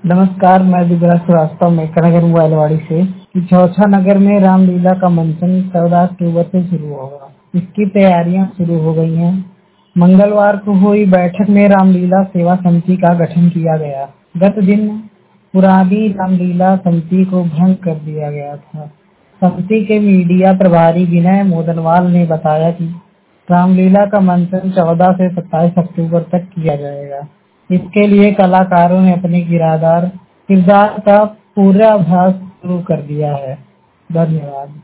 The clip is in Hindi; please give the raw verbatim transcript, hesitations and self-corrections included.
नमस्कार, मैं दिव्या श्रीवास्तव मेकनगर मोबाइलवाड़ी से कि चौथा नगर में रामलीला का मंचन चौदह अक्टूबर से शुरू होगा। इसकी तैयारियां शुरू हो गई हैं। मंगलवार को हुई बैठक में रामलीला सेवा समिति का गठन किया गया। गत दिन पुरानी रामलीला समिति को भंग कर दिया गया था। समिति के मीडिया प्रभारी विनय मोदनवाल ने बताया कि रामलीला का मंचन चौदह से सत्ताईस अक्टूबर तक किया जाएगा। इसके लिए कलाकारों ने अपने किरदार किरदार का पूर्वाभ्यास शुरू कर दिया है। धन्यवाद।